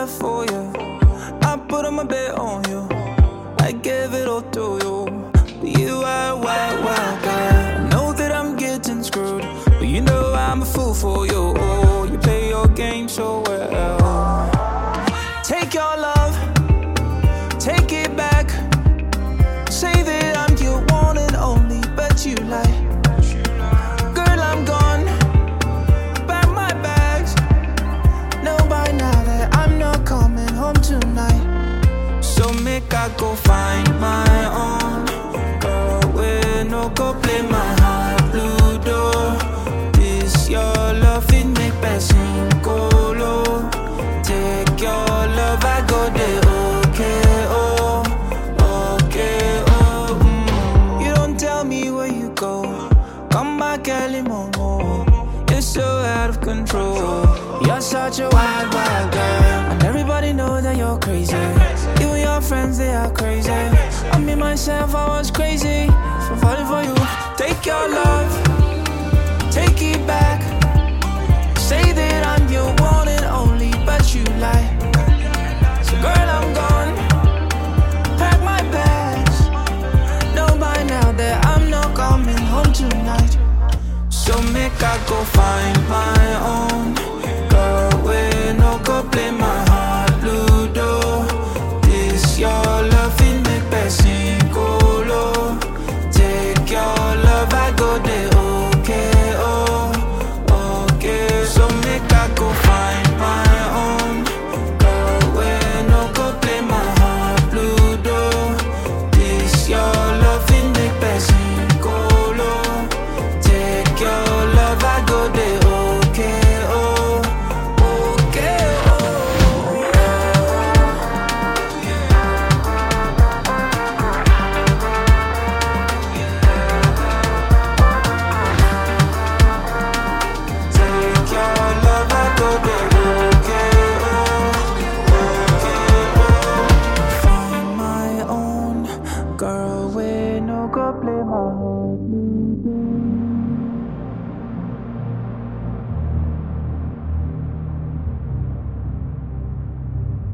love for you. I put on my bet on you. I gave it all to you. But you are a wild, wild girl. I know that I'm getting screwed, but you know I'm a fool for you. You play your game so well. Take your love, take it back. Say that I'm your one and only, but you lie. Girl, I'm gone. Pack my bags. Know by now that I'm not coming home tonight. So make I go find my own girl. Where no go play my heart blue door. This your love, it make passing go low. Take your love, I go there. Okay, oh, okay, oh. You don't tell me where you go. Come back early, momo. You're so out of control. You're such a wild, wild girl, and everybody knows that you're crazy. Even your friends, they are crazy. I mean myself, I was crazy for falling for you. Take your love, take it back. Say that I'm your one and only, but you lie. So girl, I'm gone. Pack my bags. Know by now that I'm not coming home tonight. So make I go find my own girl. Where no go play my heart blue door. This your love, it make passing go low. Take your love, I go there. Okay, oh, okay. So make I go find my own girl. Where no go play my heart blue door. This your love, it make passing go low. Take your love, I go there. Okay, oh, okay, take your love, I go there. Okay, okay, find my own girl. Where no go play my heart blue.